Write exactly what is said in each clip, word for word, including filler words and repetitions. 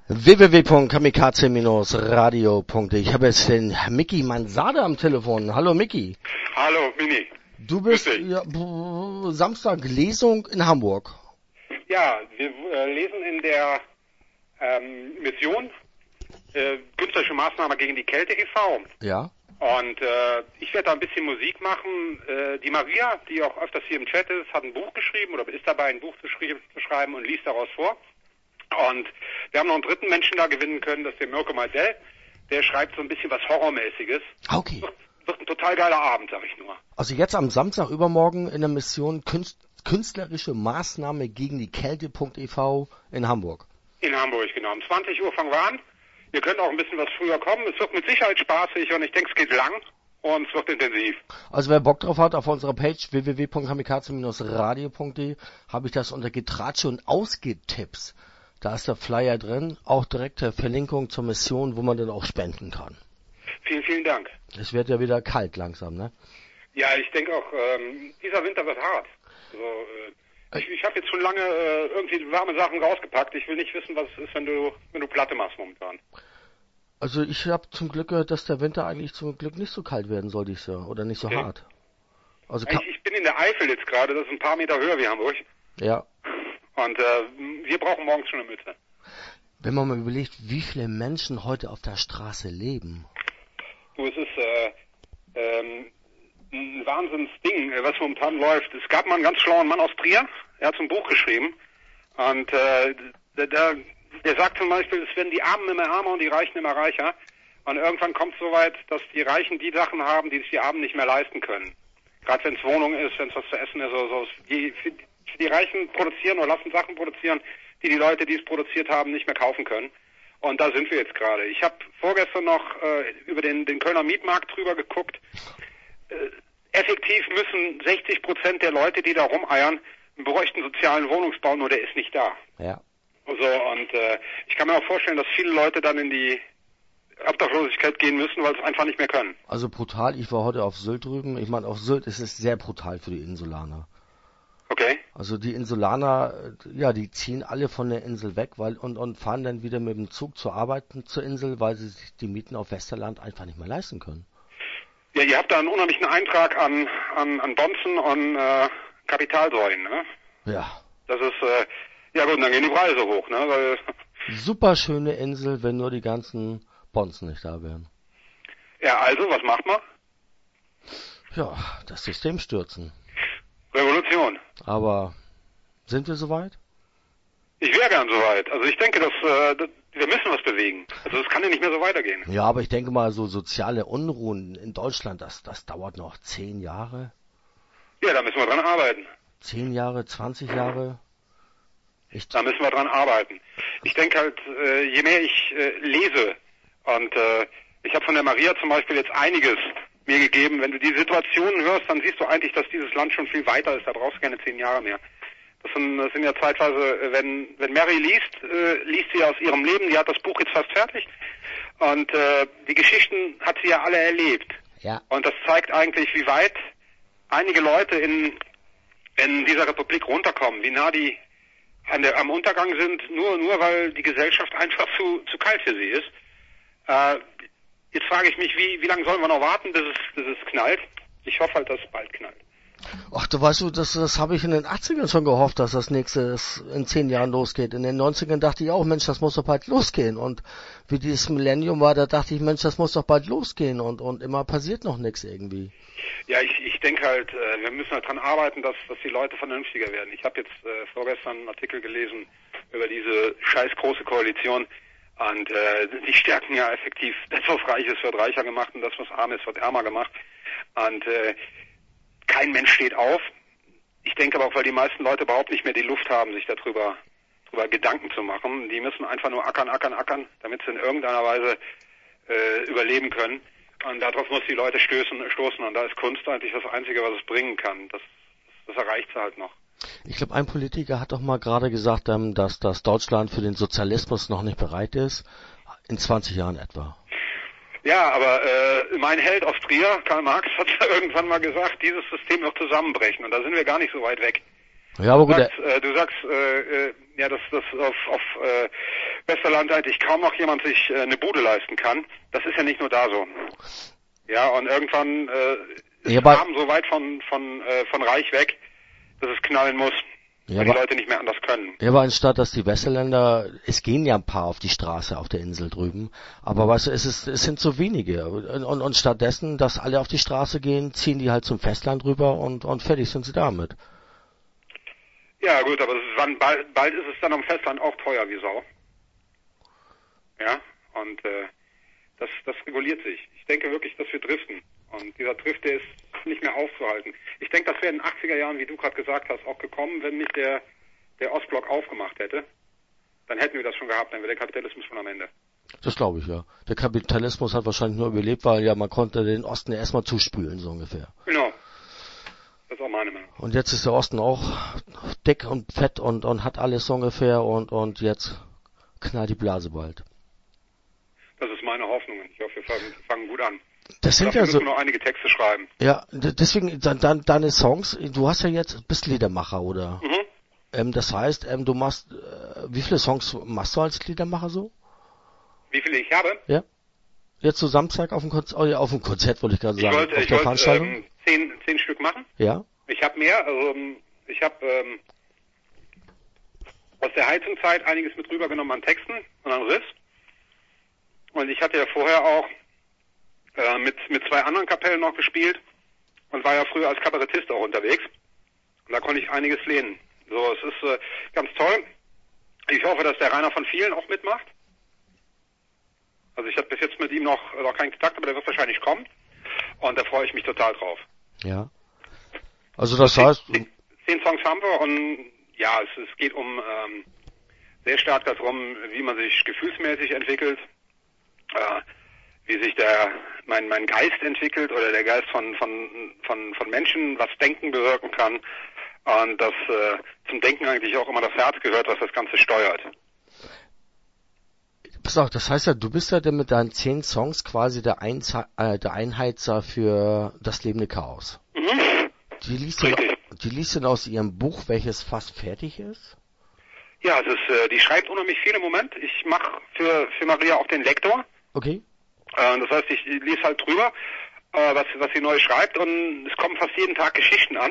w w w punkt kamikaze Bindestrich radio punkt de. Ich habe jetzt den Micky Mansade am Telefon. Hallo Micky. Hallo Mini. Du bist ja, b- Samstag Lesung in Hamburg. Ja, wir äh, lesen in der ähm, Mission äh, künstlerische Maßnahme gegen die Kälte e V. Ja. Und äh, ich werde da ein bisschen Musik machen. Äh, die Maria, die auch öfters hier im Chat ist, hat ein Buch geschrieben oder ist dabei, ein Buch zu, schrie- zu schreiben und liest daraus vor. Und wir haben noch einen dritten Menschen da gewinnen können, das ist der Mirko Meisel. Der schreibt so ein bisschen was Horrormäßiges. Okay. Wird, wird ein total geiler Abend, sag ich nur. Also jetzt am Samstag übermorgen in der Mission Künst, künstlerische Maßnahme gegen die Kälte punkt e V in Hamburg. In Hamburg, genau. Um zwanzig Uhr fangen wir an. Ihr könnt auch ein bisschen was früher kommen. Es wird mit Sicherheit spaßig und ich denke, es geht lang und es wird intensiv. Also wer Bock drauf hat, auf unserer Page w w w punkt kamikaze Bindestrich radio punkt de habe ich das unter Getratsche und Ausgehtipps. Da ist der Flyer drin, auch direkte Verlinkung zur Mission, wo man dann auch spenden kann. Vielen, vielen Dank. Es wird ja wieder kalt langsam, ne? Ja, ich denke auch, ähm, dieser Winter wird hart. So, äh, ich ich habe jetzt schon lange äh, irgendwie warme Sachen rausgepackt. Ich will nicht wissen, was es ist, wenn du wenn du Platte machst momentan. Also ich habe zum Glück gehört, dass der Winter eigentlich zum Glück nicht so kalt werden soll dieses Jahr oder nicht so Okay. hart. Also ka- Ich, ich bin in der Eifel jetzt gerade, das ist ein paar Meter höher wie Hamburg. ja, Und äh, wir brauchen morgens schon eine Mütze. wenn man mal überlegt, wie viele Menschen heute auf der Straße leben. Du, es ist äh, ähm, ein Wahnsinnsding, äh, was momentan läuft. Es gab mal einen ganz schlauen Mann aus Trier, er hat so ein Buch geschrieben. Und äh, der, der, der sagt zum Beispiel, es werden die Armen immer ärmer und die Reichen immer reicher. Und irgendwann kommt es so weit, dass die Reichen die Sachen haben, die sich die Armen nicht mehr leisten können. Gerade wenn es Wohnung ist, wenn es was zu essen ist oder so. Die, für, für die Reichen produzieren oder lassen Sachen produzieren, die die Leute, die es produziert haben, nicht mehr kaufen können. Und da sind wir jetzt gerade. Ich habe vorgestern noch äh, über den, den Kölner Mietmarkt drüber geguckt. Äh, effektiv müssen sechzig Prozent der Leute, die da rumeiern, einen bräuchten sozialen Wohnungsbau, nur der ist nicht da. Ja. So, und äh, ich kann mir auch vorstellen, dass viele Leute dann in die Obdachlosigkeit gehen müssen, weil sie es einfach nicht mehr können. Also brutal, ich war heute auf Sylt drüben. Ich meine, auf Sylt ist es sehr brutal für die Insulaner. Okay? Also die Insulaner, äh, ja, die ziehen alle von der Insel weg, weil und, und fahren dann wieder mit dem Zug zur Arbeit zur Insel, weil sie sich die Mieten auf Westerland einfach nicht mehr leisten können. Ja, ihr habt da einen unheimlichen Eintrag an, an, an Bonzen und äh, Kapitalsäulen, ne? Ja. Das ist, äh, ja gut, dann gehen die Preise hoch, ne? Weil, Super schöne Insel, wenn nur die ganzen Bonzen nicht da wären. ja, also, was macht man? Ja, das System stürzen. Revolution. Aber sind wir soweit? Ich wäre gern soweit. Also ich denke, dass, äh, dass wir müssen was bewegen. Also es kann ja nicht mehr so weitergehen. Ja, aber ich denke mal, so soziale Unruhen in Deutschland, das, das dauert noch zehn Jahre. Ja, da müssen wir dran arbeiten. Zehn Jahre, zwanzig Jahre. Ich, Da müssen wir dran arbeiten. Ich denke halt, äh, je mehr ich äh, lese und äh, ich habe von der Maria zum Beispiel jetzt einiges mir gegeben. Wenn du die Situationen hörst, dann siehst du eigentlich, dass dieses Land schon viel weiter ist. Da brauchst du keine zehn Jahre mehr. Das sind, das sind ja zeitweise, äh, wenn wenn Mary liest, äh, liest sie aus ihrem Leben. Die hat das Buch jetzt fast fertig und äh, die Geschichten hat sie ja alle erlebt. ja, Und das zeigt eigentlich, wie weit einige Leute in in dieser Republik runterkommen, wie nah die an der, am Untergang sind, nur nur weil die Gesellschaft einfach zu zu kalt für sie ist. Äh, jetzt frage ich mich, wie wie lange sollen wir noch warten, bis es bis es knallt? Ich hoffe halt, dass es bald knallt. ach, du weißt du, das, das habe ich in den achtzigern schon gehofft, dass das nächste in zehn Jahren losgeht. In den neunzigern dachte ich auch, Mensch, das muss doch bald losgehen. Und wie dieses Millennium war, da dachte ich, Mensch, das muss doch bald losgehen. Und, und immer passiert noch nichts irgendwie. Ja, ich, ich denke halt, äh, wir müssen halt dran arbeiten, dass, dass die Leute vernünftiger werden. Ich habe jetzt äh, vorgestern einen Artikel gelesen über diese scheiß große Koalition und äh, die stärken ja effektiv, das was reich ist, wird reicher gemacht und das was arm ist, wird ärmer gemacht. Und äh, kein Mensch steht auf. Ich denke aber auch, weil die meisten Leute überhaupt nicht mehr die Luft haben, sich darüber darüber Gedanken zu machen. Die müssen einfach nur ackern, ackern, ackern, damit sie in irgendeiner Weise äh, überleben können. Und darauf muss die Leute stößen, stoßen. Und da ist Kunst eigentlich das Einzige, was es bringen kann. Das, das erreicht sie halt noch. Ich glaube, ein Politiker hat doch mal gerade gesagt, ähm, dass, dass Deutschland für den Sozialismus noch nicht bereit ist. In zwanzig Jahren etwa. Ja, aber äh, mein Held aus Trier, Karl Marx, hat ja irgendwann mal gesagt, dieses System wird zusammenbrechen. Und da sind wir gar nicht so weit weg. Ja, aber Du gut. sagst, äh, du sagst äh, äh, ja, dass das auf, auf äh, Westerland eigentlich kaum noch jemand sich äh, eine Bude leisten kann. Das ist ja nicht nur da so. Ja, und irgendwann äh, ist ja, der Arm so weit von von äh, von reich weg, dass es knallen muss, ja, weil die Leute nicht mehr anders können. Ja, aber anstatt, dass die Westerländer, es gehen ja ein paar auf die Straße auf der Insel drüben, aber weißt du, es ist, es sind so wenige. Und, und, und stattdessen, dass alle auf die Straße gehen, ziehen die halt zum Festland rüber und, und fertig sind sie damit. Ja, gut, aber es ist, wann, bald, bald ist es dann am Festland auch teuer wie Sau. Ja, und äh, das, das reguliert sich. Ich denke wirklich, dass wir driften. Und dieser Drift, der ist nicht mehr aufzuhalten. Ich denke, das wäre in den achtziger Jahren, wie du gerade gesagt hast, auch gekommen, wenn nicht der, der Ostblock aufgemacht hätte. Dann hätten wir das schon gehabt, dann wäre der Kapitalismus schon am Ende. Das glaube ich, ja. Der Kapitalismus hat wahrscheinlich nur überlebt, weil ja man konnte den Osten ja erstmal zuspülen, so ungefähr. Genau. Das ist auch meine Meinung. Und jetzt ist der Osten auch dick und fett und, und hat alles so ungefähr und, und jetzt knallt die Blase bald. Das ist meine Hoffnung. Ich hoffe, wir fangen, fangen gut an. Das sind Dafür ja müssen so. wir noch einige Texte schreiben. Ja, deswegen dann, dann deine Songs. Du hast ja jetzt bist Liedermacher, oder? Mhm. Ähm, das heißt, ähm, du machst. Äh, wie viele Songs machst du als Liedermacher so? Wie viele ich habe? Ja. Jetzt so Samstag auf dem Konzert, oh ja, auf dem Konzert wollte ich gerade sagen. Ich wollte, auf ich der wollte Veranstaltung. ähm, zehn, zehn Stück machen. Ja. Ich habe mehr. Also ich habe ähm, aus der Heizungszeit einiges mit rübergenommen an Texten und an Riffs. Und ich hatte ja vorher auch äh, mit mit zwei anderen Kapellen noch gespielt und war ja früher als Kabarettist auch unterwegs. Und da konnte ich einiges lehnen. So, es ist äh, ganz toll. Ich hoffe, dass der Rainer von vielen auch mitmacht. Also ich habe bis jetzt mit ihm noch, noch keinen Kontakt, aber der wird wahrscheinlich kommen. Und da freue ich mich total drauf. Ja. Also das heißt... Zehn, zehn Songs haben wir und ja, es, es geht um ähm, sehr stark darum, wie man sich gefühlsmäßig entwickelt, äh, wie sich der mein mein Geist entwickelt oder der Geist von von von von Menschen, was Denken bewirken kann. Und dass äh, zum Denken eigentlich auch immer das Herz gehört, was das Ganze steuert. Pass auf, das heißt ja, du bist ja denn mit deinen zehn Songs quasi der, Einze äh, der Einheizer für das lebende Chaos. Mhm. Die liest, du, die liest du aus ihrem Buch, welches fast fertig ist? Ja, es ist, äh, die schreibt unheimlich viel im Moment. Ich mache für für Maria auch den Lektor. Okay. Äh, das heißt, ich lese halt drüber, äh, was was sie neu schreibt und es kommen fast jeden Tag Geschichten an.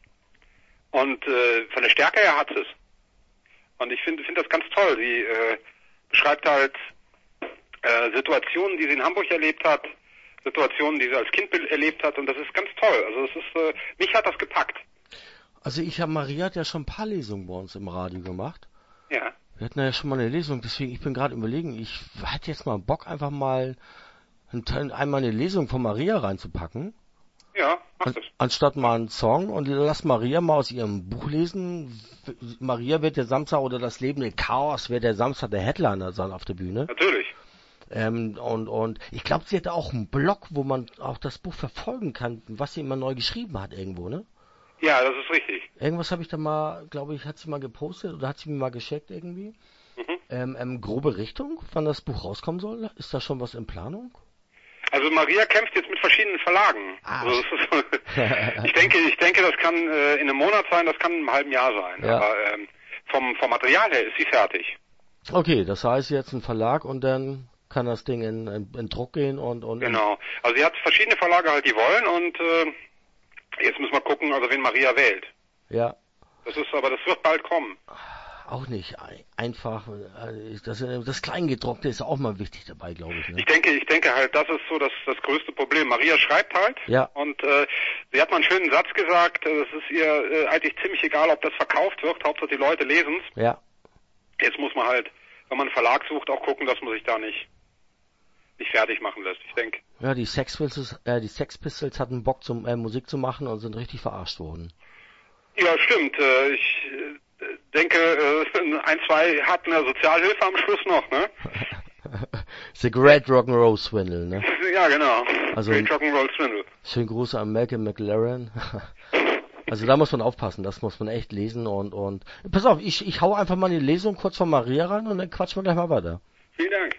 Und äh, von der Stärke her hat es. Und ich finde finde das ganz toll. Sie äh, beschreibt halt äh, Situationen, die sie in Hamburg erlebt hat, Situationen, die sie als Kind erlebt hat. Und das ist ganz toll. Also es ist, äh, mich hat das gepackt. Also ich habe, Maria hat ja schon ein paar Lesungen bei uns im Radio gemacht. Ja. Wir hatten ja schon mal eine Lesung, deswegen, ich bin gerade überlegen, ich hätte jetzt mal Bock, einfach mal ein, einmal eine Lesung von Maria reinzupacken. Ja, mach An, das. anstatt mal einen Song und lass Maria mal aus ihrem Buch lesen. Maria wird der Samstag oder das lebende Chaos wird der Samstag der Headliner sein auf der Bühne. Natürlich. Ähm, und, und ich glaube, sie hat auch einen Blog, wo man auch das Buch verfolgen kann, was sie immer neu geschrieben hat irgendwo, ne? Ja, das ist richtig. Irgendwas habe ich da mal, glaube ich, hat sie mal gepostet oder hat sie mir mal geschickt irgendwie. Mhm. Ähm, ähm, grobe Richtung, wann das Buch rauskommen soll? Ist da schon was in Planung? Also Maria kämpft jetzt mit verschiedenen Verlagen. Ah. Also es ist, ich denke, ich denke, das kann äh, in einem Monat sein, das kann in einem halben Jahr sein. Ja. Aber ähm, vom, vom Material her ist sie fertig. Okay, das heißt jetzt ein Verlag und dann kann das Ding in, in, in Druck gehen und, und Genau. Also sie hat verschiedene Verlage halt, die wollen und äh, jetzt müssen wir gucken, also wen Maria wählt. Ja. Das ist, aber das wird bald kommen. Auch nicht einfach. Das, das Kleingedruckte ist auch mal wichtig dabei, glaube ich. Ne? Ich denke, ich denke halt, das ist so das, das größte Problem. Maria schreibt halt Ja. und äh, sie hat mal einen schönen Satz gesagt, äh, es ist ihr äh, eigentlich ziemlich egal, ob das verkauft wird, Hauptsache die Leute lesen's. Ja. Jetzt muss man halt, wenn man einen Verlag sucht, auch gucken, dass man sich da nicht nicht fertig machen lässt, ich denke. Ja, die Sex Pistols, äh, die Sex Pistols hatten Bock zum äh, Musik zu machen und sind richtig verarscht worden. Ja, stimmt. Äh, ich äh, denke, äh, ein, zwei hatten ja Sozialhilfe am Schluss noch, ne? The Great Rock'n'Roll Swindle, ne? Ja, genau. Also, Great Rock'n'Roll Swindle. Schönen Gruß an Malcolm McLaren. Also da muss man aufpassen, das muss man echt lesen und und pass auf, ich ich hau einfach mal die Lesung kurz von Maria ran und dann quatschen wir gleich mal weiter. Vielen Dank.